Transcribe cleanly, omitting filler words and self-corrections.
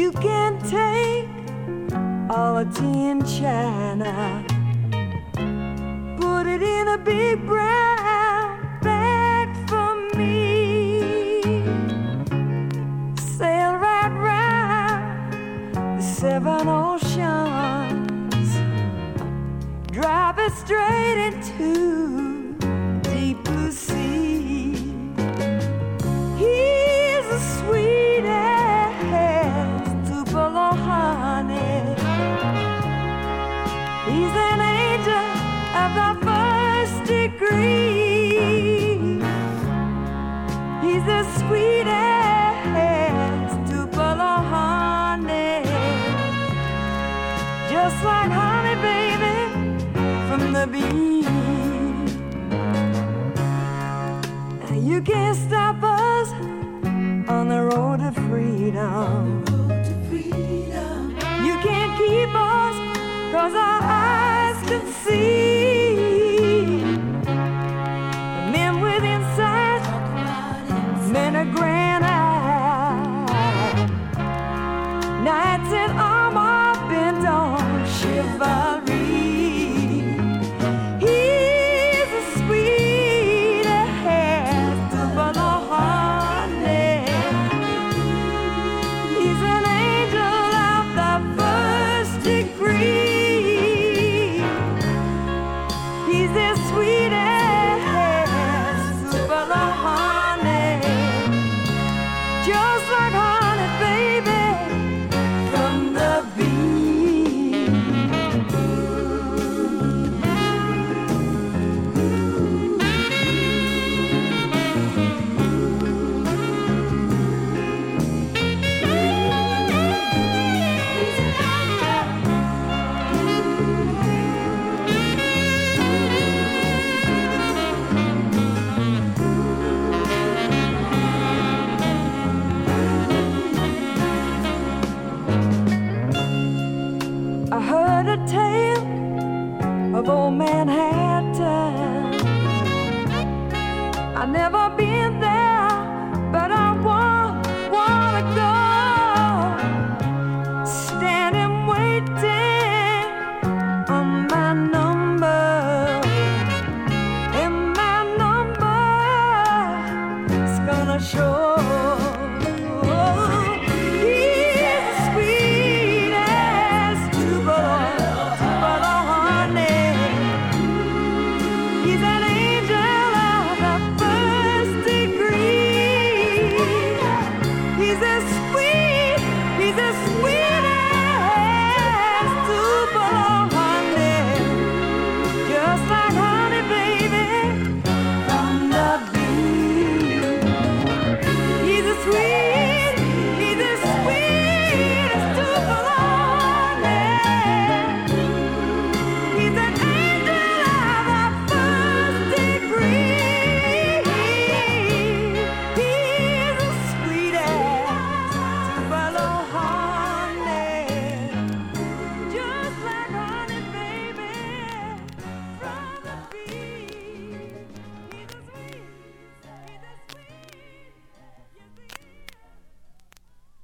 You can take all the tea and china, put it in a big brown bag for me. Sail right round the 7 oceans, drive it straight into deep blue sea. He's the sweetest Tupelo honey. He's an angel of the first degree. He's the sweetest Tupelo honey, just like honey, baby, from the bee. You can't stop us on the road to freedom. You can't keep us, 'cause our eyes can see. Men with insight, men are grand.